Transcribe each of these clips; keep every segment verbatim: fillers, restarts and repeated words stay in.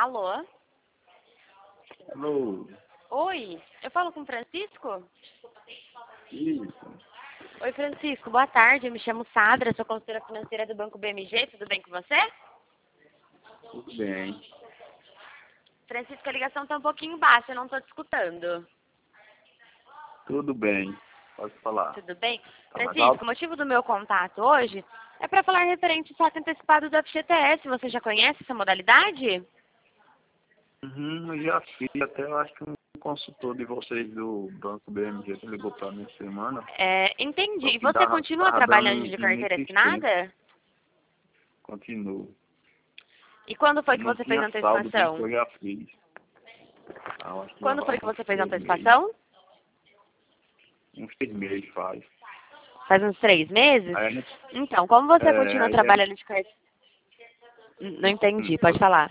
Alô? Alô? Oi, eu falo com o Francisco? Isso. Oi, Francisco, boa tarde. Eu me chamo Sadra, sou consultora financeira do Banco B M G. Tudo bem com você? Tudo bem. Francisco, a ligação está um pouquinho baixa, eu não estou te escutando. Tudo bem. Pode falar. Tudo bem? Tá mais Francisco, alto? o motivo do meu contato hoje é para falar referente ao saque antecipado do F G T S. Você já conhece essa modalidade? Uhum, eu já fiz. Até eu acho que um consultor de vocês do Banco B M G que ligou para mim essa semana. É, Só entendi. que Você dava, continua tava dando trabalhando in- de carteira inexistência. assinada? Continuo. E quando foi que Não você fez a tinha saldo disso, antecipação? eu já fiz. Ah, eu acho que Quando levava foi que uns você fez a três meses. antecipação? Uns três meses faz. Faz uns três meses? Aí a gente, Então, como você é, continua aí a gente, trabalhando de carteira... Não hum, entendi, pode pode- falar.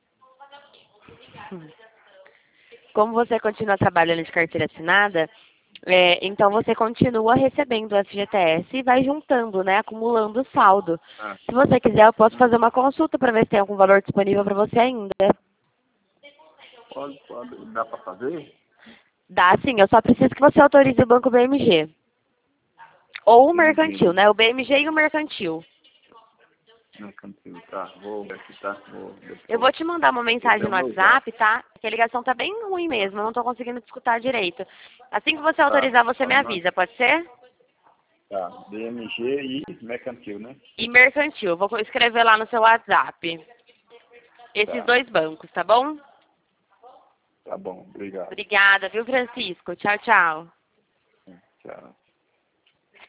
Como você continua trabalhando de carteira assinada, é, então você continua recebendo o F G T S e vai juntando, né, acumulando o saldo. ah, Se você quiser, eu posso hum, fazer uma consulta para ver se tem algum valor disponível para você ainda. pode, pode, dá para fazer? Dá sim, eu só preciso que você autorize o Banco B M G. Ou o Entendi. mercantil, né? O B M G e o mercantil. No cantinho, tá? Vou ver aqui, tá? Vou Eu depois. vou te mandar uma Esse é mensagem o no meu zap. WhatsApp, tá? Porque a ligação tá bem ruim mesmo, eu não tô conseguindo te escutar direito. Assim que você Tá, autorizar, você me pode mandar. avisa, pode ser? Tá, B M G e mercantil, né? E mercantil, vou escrever lá no seu WhatsApp. Esses Tá, dois bancos, tá bom? tá bom, obrigado. Obrigada, viu, Francisco? Tchau, tchau. Tchau.